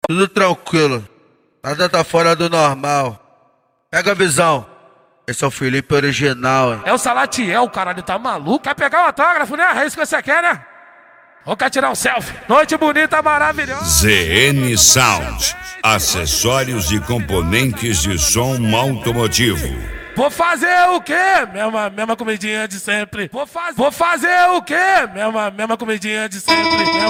Tudo tranquilo, nada tá fora do normal. Pega a visão, esse é o Felipe original, hein? É o Salatiel, caralho, tá maluco? Quer pegar o autógrafo, né? É isso que você quer, né? Ou quer tirar um selfie? Noite bonita, maravilhosa. ZN Sound, acessórios e componentes de som automotivo. Vou fazer o quê? Mesma comidinha de sempre. Vou fazer o quê? Mesma comidinha de sempre.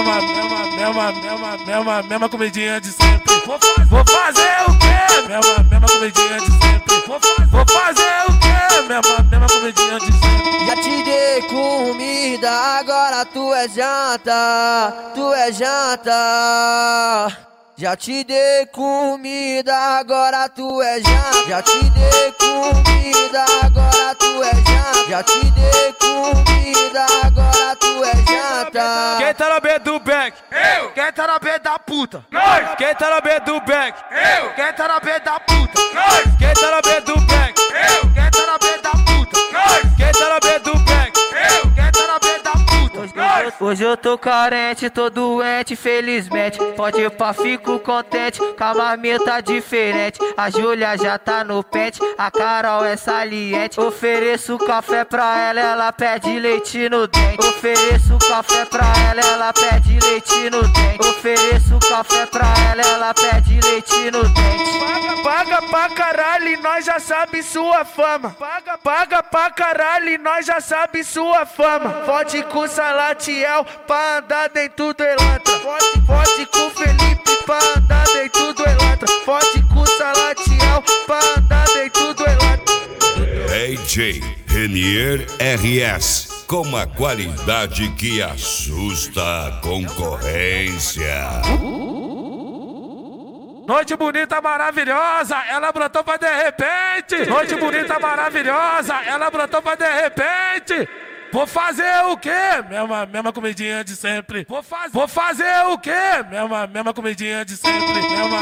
Mesma comidinha de sempre. Vou fazer o quê? Mesma comidinha de sempre. Vou fazer o quê? Mesma comidinha de sempre. Já te dei comida, agora tu é janta, tu é janta. Já te dei comida, agora tu é janta. Já te dei comida, agora tu é janta. Já te dei comida, agora tu é janta. Quem tá na B do back? Eu! Quem tá na B da puta? Nós! Quem tá na B do back? Eu! Quem tá na B da puta? Nós! Quem tá na B do back? Eu! Quem tá na B da puta? Nós! Quem tá na B do back? Eu! Quem tá na B da puta? Hoje eu tô carente, tô doente, felizmente. Pode ir pra, fico contente, com a marmita diferente. A Júlia já tá no pente, a Carol é saliente. Ofereço café pra ela, ela pede leite no dente. Ofereço café pra ela, ela pede leite no dente. Ofereço café pra ela, ela pede leite no dente. Paga pra caralho e nós já sabe sua fama. Paga pra caralho e nós já sabe sua fama. Fode com Salatiel pra andar dentro do Elantra. Fode com Felipe pra andar dentro do Elantra. Fode com Salatiel pra andar dentro do Elantra. DJ Renier RS, com a qualidade que assusta a concorrência. Noite bonita, maravilhosa, ela brotou pra de repente. Noite bonita, maravilhosa, ela brotou pra de repente. Vou fazer o quê? Mesma comidinha de sempre. Vou fazer o quê? Mesma comidinha de sempre.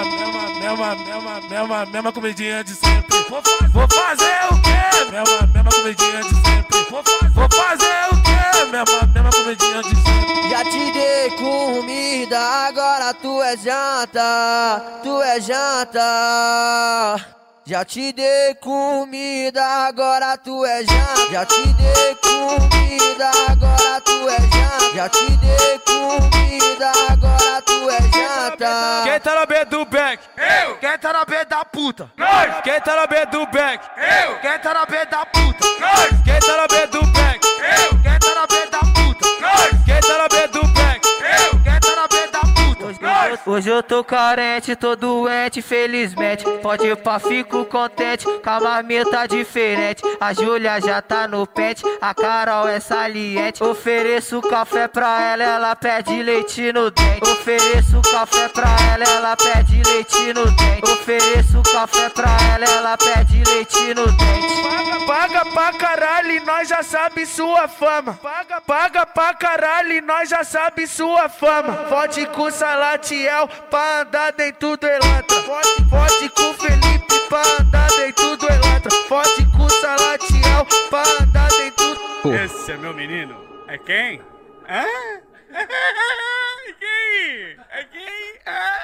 Mesma comidinha de sempre. Vou fazer o quê? Mesma comidinha de sempre. Vou fazer o quê? Mesma comidinha de sempre. Já te dei comida, agora tu é janta, tu é janta. Já te dei comida, agora tu é janta. Já te dei comida, agora tu é janta. Já te dei comida, agora tu é janta. Quem tá na B do back? Eu! Quem tá na B da puta? Nós! Quem tá na B do back? Eu! Quem tá na B da puta? Nós! Quem tá na B do back? Eu! Quem tá na B da puta? Nós! Quem tá na B do back? Eu! Quem tá na B da puta? Hoje eu tô carente, tô doente, felizmente. Pode ir pra, fico contente, com a marmita diferente. A Júlia já tá no pente, a Carol é saliente. Ofereço café pra ela, ela pede leite no dente. Ofereço café pra ela, ela pede leite no dente. Ofereço café pra ela, ela pede leite no dente. Paga pra caralho e nós já sabe sua fama. Paga pra caralho e nós já sabe sua fama. Fode com Salatiel pra andar dentro do Elantra. Fode com Felipe pra andar dentro do Elantra. Fode com Salatiel pra andar dentro do... Esse é meu menino? É quem? Hã? Quem? É quem?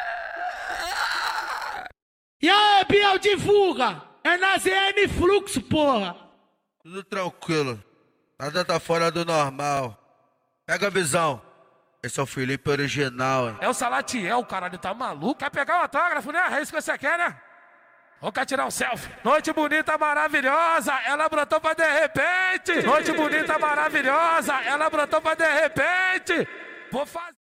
E aí, Biel, divulga! É na ZN Fluxo, porra! Tudo tranquilo, nada tá fora do normal. Pega a visão, esse é o Felipe original, hein? É o Salatiel, caralho, tá maluco? Quer pegar o autógrafo, né? É isso que você quer, né? Ou quer tirar um selfie? Noite bonita, maravilhosa, ela brotou pra de repente. Noite bonita, maravilhosa, ela brotou pra de repente. Vou fazer...